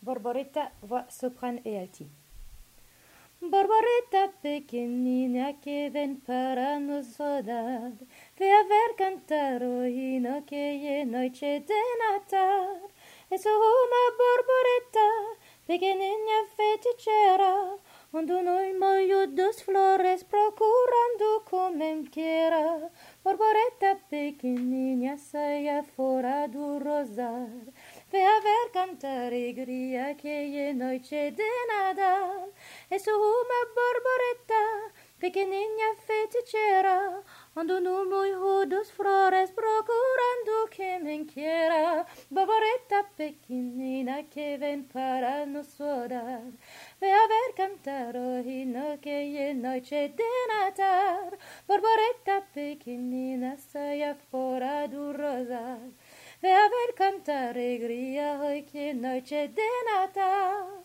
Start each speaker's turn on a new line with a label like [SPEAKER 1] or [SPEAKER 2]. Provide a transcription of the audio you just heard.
[SPEAKER 1] Borboreta, voix soprane et alti. Borboreta pequenina que ven para nosotros, ve a ver cantar hoy no que es noche de Natal. Es una borboreta pequenina fetichera, onde noi molho dos flores procurando como quiera. Borboreta pequenina saia fora do rosar, ve a ver cantar alegria que é noite de Nadal. Es uma borboreta pequenina fetichera, onde no molho dos flores procurando quem quiera. Borboreta pequenina que vem para nos orar, ve a ver cantar hoje no que é noite de Natal. Borboreta pequenina saia fora do rosal, ve a ver cantar alegria hoje que é noite de Natal.